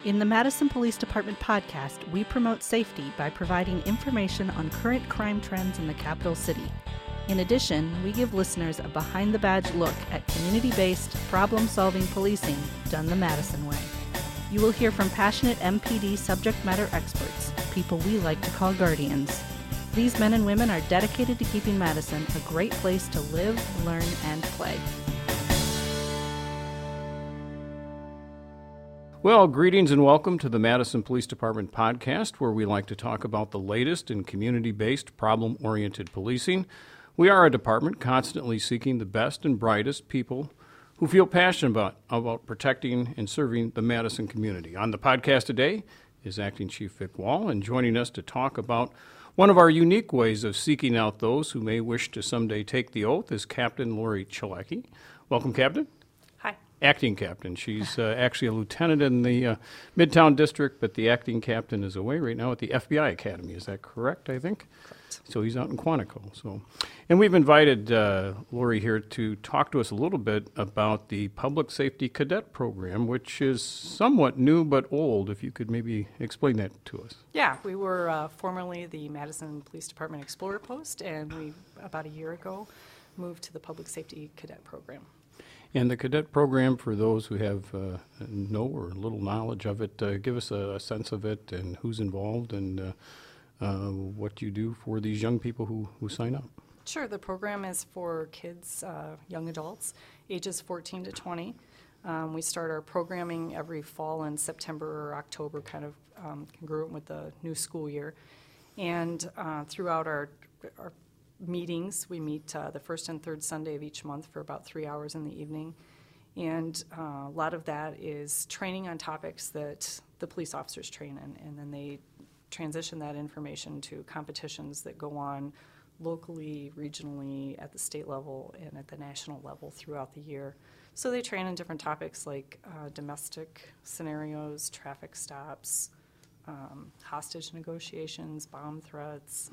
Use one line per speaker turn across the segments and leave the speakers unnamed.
In the Madison Police Department podcast, we promote safety by providing information on current crime trends in the capital city. In addition, we give listeners a behind-the-badge look at community-based, problem-solving policing done the Madison way. You will hear from passionate MPD subject matter experts, people we like to call guardians. These men and women are dedicated to keeping Madison a great place to live, learn, and play.
Well, greetings and welcome to the Madison Police Department podcast, where we like to talk about the latest in community-based, problem-oriented policing. We are a department constantly seeking the best and brightest people who feel passionate about protecting and serving the Madison community. On the podcast today is Acting Chief Vic Wall, and joining us to talk about one of our unique ways of seeking out those who may wish to someday take the oath is Captain Lori Chalecki. Welcome, Captain.
Hi.
Acting captain. She's actually a lieutenant in the Midtown District, but the acting captain is away right now at the FBI Academy. Is that correct, I think?
Correct.
So he's out in Quantico. And we've invited Lori here to talk to us a little bit about the Public Safety Cadet Program, which is somewhat new but old. If you could maybe explain that to us.
Yeah, we were formerly the Madison Police Department Explorer Post, and we, about a year ago, moved to the Public Safety Cadet Program.
And the cadet program, for those who have no or little knowledge of it, give us a sense of it and who's involved and what you do for these young people who sign up.
Sure, the program is for kids, young adults, ages 14 to 20. We start our programming every fall in September or October, kind of congruent with the new school year. And throughout our meetings, we meet the first and third Sunday of each month for about 3 hours in the evening. And a lot of that is training on topics that the police officers train in, and then they transition that information to competitions that go on locally, regionally, at the state level, and at the national level throughout the year. So they train in different topics like domestic scenarios, traffic stops, hostage negotiations, bomb threats,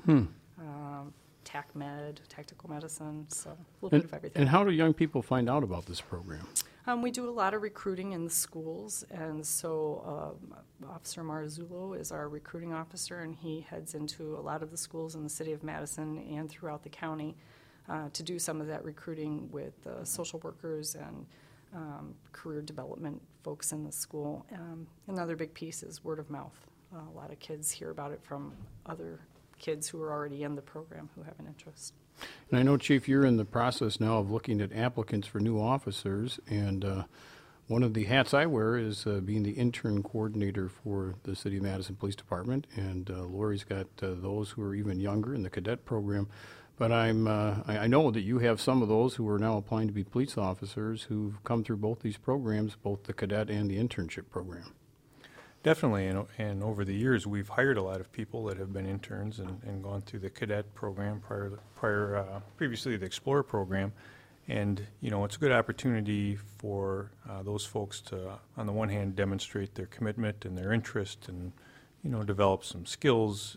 TACMed, tactical medicine, so a little bit of everything.
And how do young people find out about this program?
We do a lot of recruiting in the schools, and so Officer Marzullo is our recruiting officer, and he heads into a lot of the schools in the city of Madison and throughout the county to do some of that recruiting with social workers and career development folks in the school. Another big piece is word of mouth. A lot of kids hear about it from other kids who are already in the program who have an interest.
And I know, Chief, you're in the process now of looking at applicants for new officers, and one of the hats I wear is being the intern coordinator for the City of Madison Police Department, and Lori's got those who are even younger in the cadet program. But I know that you have some of those who are now applying to be police officers who've come through both these programs, both the cadet and the internship program.
Definitely, and over the years, we've hired a lot of people that have been interns and gone through the cadet program previously the Explorer program, and it's a good opportunity for those folks to, on the one hand, demonstrate their commitment and their interest, and develop some skills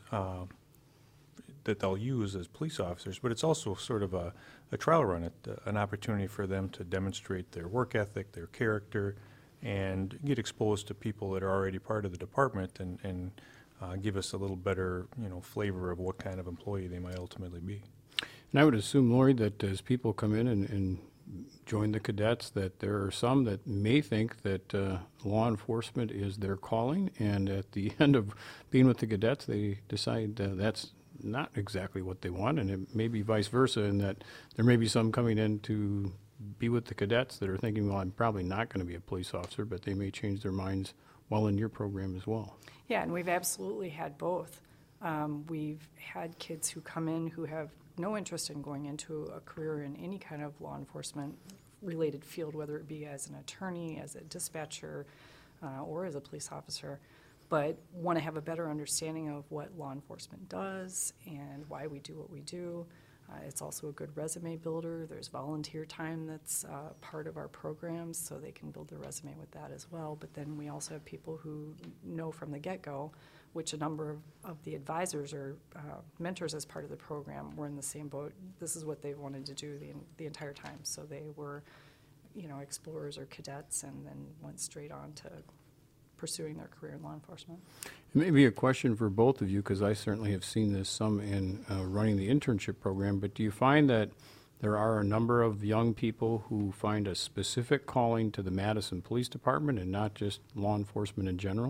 that they'll use as police officers. But it's also sort of a trial run, an opportunity for them to demonstrate their work ethic, their character, and get exposed to people that are already part of the department and give us a little better, flavor of what kind of employee they might ultimately be.
And I would assume, Lori, that as people come in and join the cadets, that there are some that may think that law enforcement is their calling, and at the end of being with the cadets, they decide that's not exactly what they want, and it may be vice versa, in that there may be some coming in to be with the cadets that are thinking, well, I'm probably not going to be a police officer, but they may change their minds while in your program as well.
Yeah, and we've absolutely had both. We've had kids who come in who have no interest in going into a career in any kind of law enforcement related field, whether it be as an attorney, as a dispatcher, or as a police officer, but want to have a better understanding of what law enforcement does and why we do what we do. It's also a good resume builder. There's volunteer time that's part of our programs, so they can build their resume with that as well. But then we also have people who know from the get-go, which a number of the advisors or mentors as part of the program were in the same boat. This is what they wanted to do the entire time. So they were, explorers or cadets, and then went straight on to pursuing their career in law enforcement.
Maybe a question for both of you, because I certainly have seen this some in running the internship program, but do you find that there are a number of young people who find a specific calling to the Madison Police Department and not just law enforcement in general?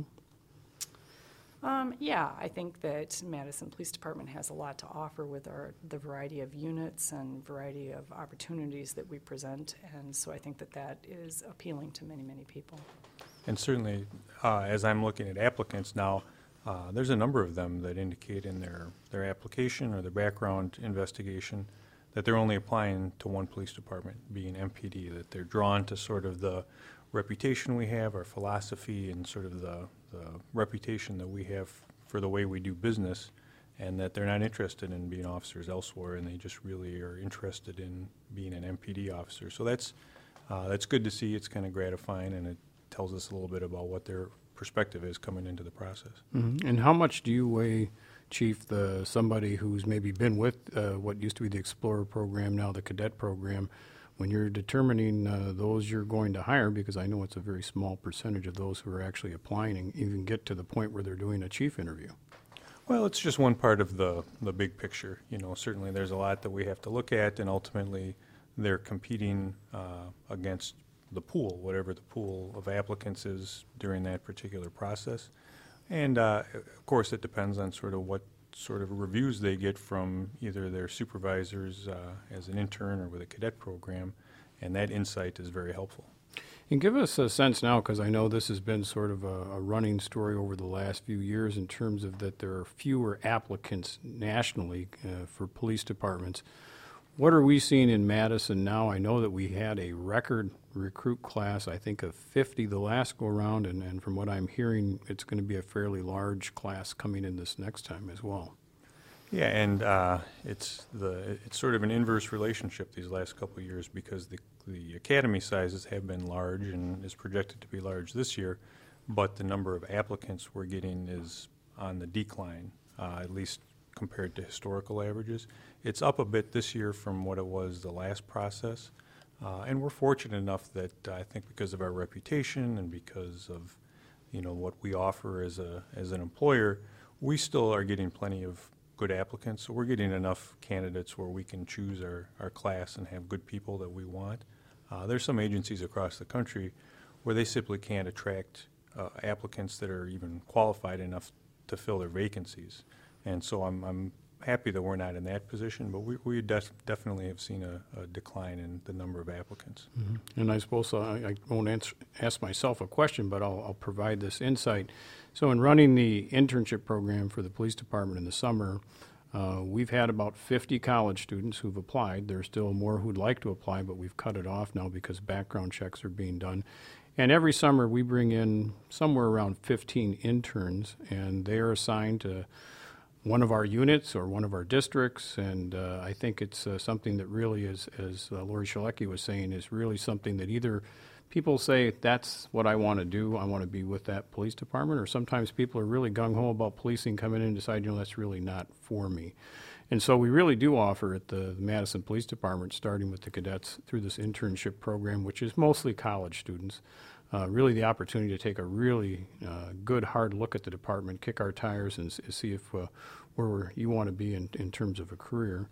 Yeah, I think that Madison Police Department has a lot to offer with the variety of units and variety of opportunities that we present, and so I think that that is appealing to many, many people.
And certainly, as I'm looking at applicants now, there's a number of them that indicate in their application or their background investigation that they're only applying to one police department, being MPD, that they're drawn to sort of the reputation we have, our philosophy, and sort of the reputation that we have for the way we do business, and that they're not interested in being officers elsewhere, and they just really are interested in being an MPD officer. So that's good to see. It's kind of gratifying, and it tells us a little bit about what their perspective is coming into the process.
Mm-hmm. And how much do you weigh, Chief, somebody who's maybe been with what used to be the Explorer program, now the Cadet program, when you're determining those you're going to hire, because I know it's a very small percentage of those who are actually applying and even get to the point where they're doing a chief interview?
Well, it's just one part of the big picture. Certainly there's a lot that we have to look at, and ultimately they're competing against the pool, whatever the pool of applicants is during that particular process. And, of course, it depends on sort of what sort of reviews they get from either their supervisors as an intern or with a cadet program, and that insight is very helpful.
And give us a sense now, because I know this has been sort of a running story over the last few years in terms of that there are fewer applicants nationally for police departments. What are we seeing in Madison now? I know that we had a record recruit class, I think, of 50 the last go-around, and from what I'm hearing, it's going to be a fairly large class coming in this next time as well.
Yeah, and it's sort of an inverse relationship these last couple of years, because the academy sizes have been large and is projected to be large this year, but the number of applicants we're getting is on the decline, at least compared to historical averages. It's up a bit this year from what it was the last process, and we're fortunate enough that I think because of our reputation and because of what we offer as an employer, we still are getting plenty of good applicants. So we're getting enough candidates where we can choose our class and have good people that we want. There's some agencies across the country where they simply can't attract applicants that are even qualified enough to fill their vacancies. And so I'm happy that we're not in that position, but we definitely have seen a decline in the number of applicants.
Mm-hmm. And I suppose I won't ask myself a question, but I'll provide this insight. So in running the internship program for the police department in the summer, we've had about 50 college students who've applied. There's still more who'd like to apply, but we've cut it off now because background checks are being done. And every summer we bring in somewhere around 15 interns, and they are assigned to one of our units or one of our districts, and I think it's something that really is, as Lori Shalecki was saying, is really something that either people say, that's what I want to do, I want to be with that police department, or sometimes people are really gung-ho about policing, come in and decide, that's really not for me. And so we really do offer at the Madison Police Department, starting with the cadets through this internship program, which is mostly college students, really the opportunity to take a really good, hard look at the department, kick our tires, and see if where you want to be in terms of a career.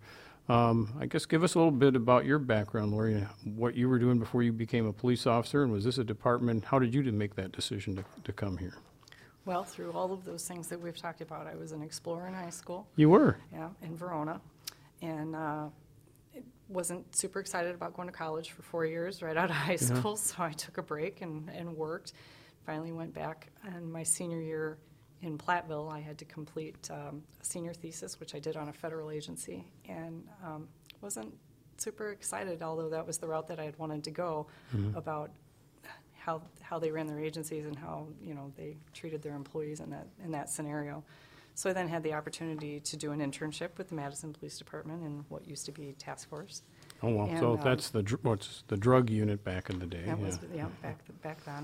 I guess give us a little bit about your background, Lori, what you were doing before you became a police officer, and was this a department, how did you make that decision to come here?
Well, through all of those things that we've talked about, I was an Explorer in high school.
You were?
Yeah, in Verona, and wasn't super excited about going to college for 4 years right out of high school, so I took a break and worked. Finally went back, and my senior year in Platteville, I had to complete a senior thesis, which I did on a federal agency, and wasn't super excited, although that was the route that I had wanted to go, about how they ran their agencies and how they treated their employees in that scenario. So I then had the opportunity to do an internship with the Madison Police Department in what used to be task force.
Oh, well, and, so that's what's the drug unit back in the day.
That was, back then.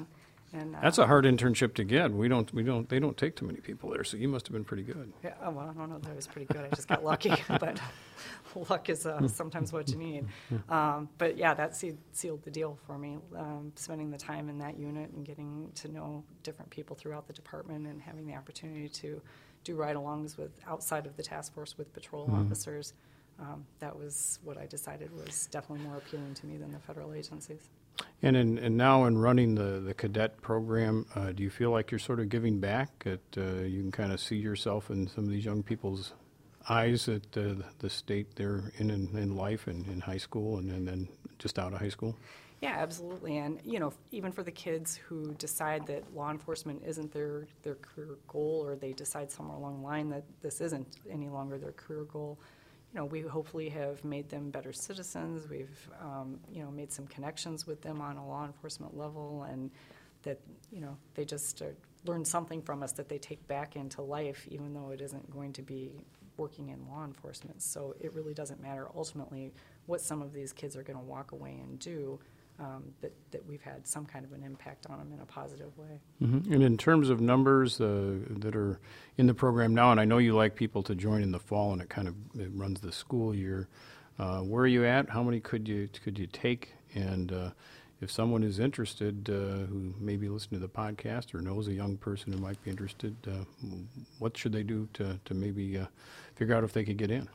And
That's a hard internship to get. They don't take too many people there, so you must have been pretty good.
yeah, oh, well, I don't know that I was pretty good. I just got lucky, but luck is sometimes what you need. But yeah, that sealed the deal for me. Spending the time in that unit and getting to know different people throughout the department and having the opportunity to do ride-alongs with outside of the task force with patrol officers. That was what I decided was definitely more appealing to me than the federal agencies.
And now in running the cadet program, do you feel like you're sort of giving back? You can kind of see yourself in some of these young people's eyes at the state they're in life and in high school and then just out of high school?
Yeah, absolutely. And, even for the kids who decide that law enforcement isn't their career goal, or they decide somewhere along the line that this isn't any longer their career goal, we hopefully have made them better citizens. We've, made some connections with them on a law enforcement level, and that, they just learn something from us that they take back into life, even though it isn't going to be working in law enforcement. So it really doesn't matter ultimately what some of these kids are going to walk away and do, that we've had some kind of an impact on them in a positive way.
Mm-hmm. And in terms of numbers that are in the program now, and I know you like people to join in the fall, and it runs the school year. Where are you at? How many could you take? And if someone is interested, who maybe listened to the podcast or knows a young person who might be interested, what should they do to maybe figure out if they could get in?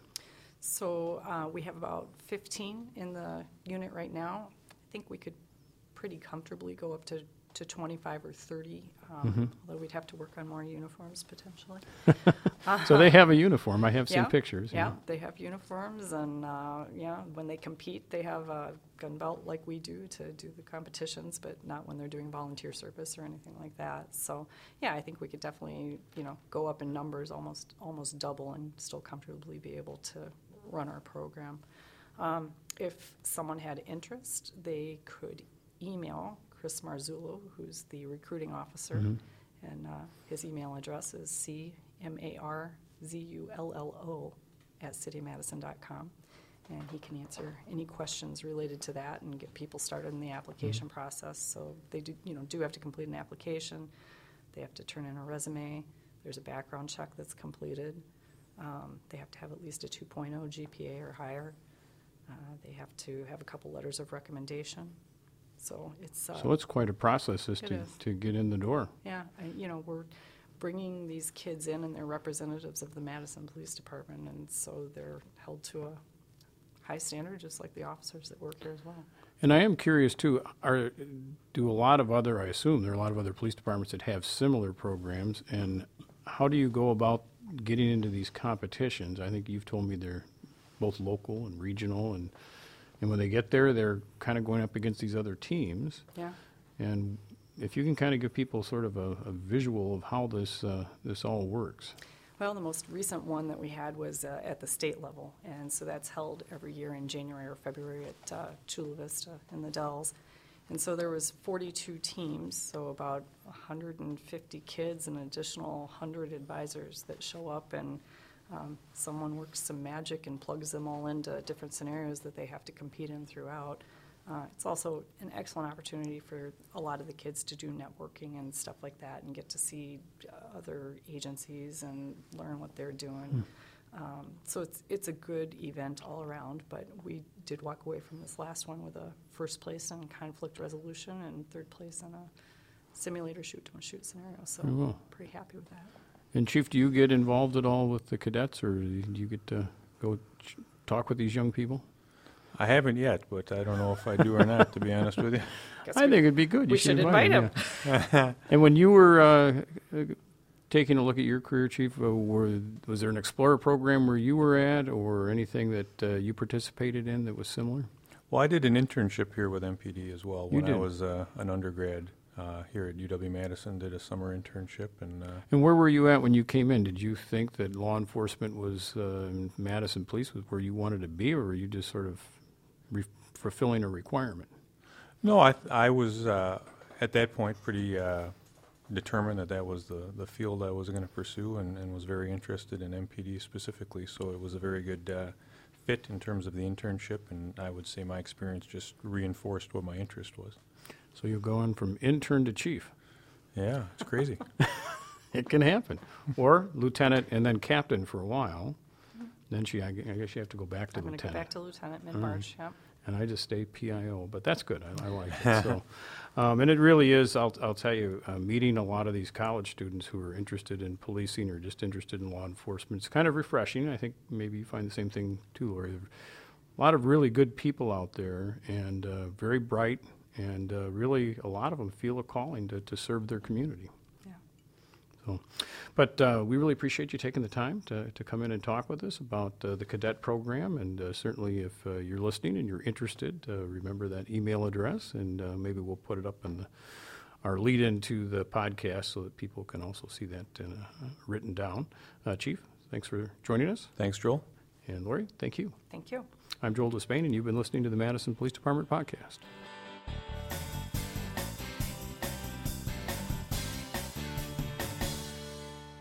So we have about 15 in the unit right now. I think we could pretty comfortably go up to 25 or 30, although we'd have to work on more uniforms potentially.
So they have a uniform. I have seen
Yeah,
pictures.
Yeah, they have uniforms, and when they compete, they have a gun belt like we do to do the competitions, but not when they're doing volunteer service or anything like that. So yeah, I think we could definitely go up in numbers, almost double, and still comfortably be able to run our program. If someone had interest, they could email Chris Marzullo, who's the recruiting officer, and his email address is cmarzullo@citymadison.com, and he can answer any questions related to that and get people started in the application process. So they do have to complete an application. They have to turn in a resume. There's a background check that's completed. They have to have at least a 2.0 GPA or higher. They have to have a couple letters of recommendation. So it's
quite a process
is.
to get in the door.
Yeah, we're bringing these kids in, and they're representatives of the Madison Police Department, and so they're held to a high standard, just like the officers that work here as well.
And I am curious too. I assume there are a lot of other police departments that have similar programs. And how do you go about getting into these competitions? I think you've told me they're both local and regional, and when they get there, they're kind of going up against these other teams.
Yeah.
And if you can kind of give people sort of a visual of how this all works.
Well, the most recent one that we had was at the state level, and so that's held every year in January or February at Chula Vista in the Dells. And so there was 42 teams, so about 150 kids and an additional 100 advisors that show up, and someone works some magic and plugs them all into different scenarios that they have to compete in throughout. It's also an excellent opportunity for a lot of the kids to do networking and stuff like that and get to see other agencies and learn what they're doing. So it's a good event all around, but we did walk away from this last one with a first place in conflict resolution and third place in a simulator shoot-don't-shoot scenario, so pretty happy with that.
And Chief, do you get involved at all with the cadets, or do you get to go talk with these young people?
I haven't yet, but I don't know if I do or not, to be honest with you.
I think it'd be good.
We should invite him.
Yeah. And when you were taking a look at your career, Chief, was there an Explorer program where you were at, or anything that you participated in that was similar?
Well, I did an internship here with MPD as well when
I
was an undergrad. Here at UW-Madison, did a summer internship.
And where were you at when you came in? Did you think that law enforcement was, Madison Police was where you wanted to be, or were you just sort of fulfilling a requirement?
No, I was at that point pretty determined that was the field I was going to pursue, and was very interested in MPD specifically, so it was a very good fit in terms of the internship, and I would say my experience just reinforced what my interest was.
So you're going from intern to chief.
Yeah, it's crazy.
It can happen. Or lieutenant and then captain for a while. Then I guess you have to go back to
I'm going to go
lieutenant.
back to lieutenant mid-March, yep.
And I just stay PIO, but that's good. I like it. So, and it really is. I'll tell you, meeting a lot of these college students who are interested in policing or just interested in law enforcement, it's kind of refreshing. I think maybe you find the same thing too, Lori. A lot of really good people out there, and very bright, and really a lot of them feel a calling to serve their community.
Yeah.
So, but we really appreciate you taking the time to come in and talk with us about the cadet program, and certainly if you're listening and you're interested, remember that email address, and maybe we'll put it up in our lead into the podcast so that people can also see that written down. Chief, thanks for joining us.
Thanks, Joel.
And Lori, thank you.
Thank you.
I'm Joel Despain, and you've been listening to the Madison Police Department Podcast.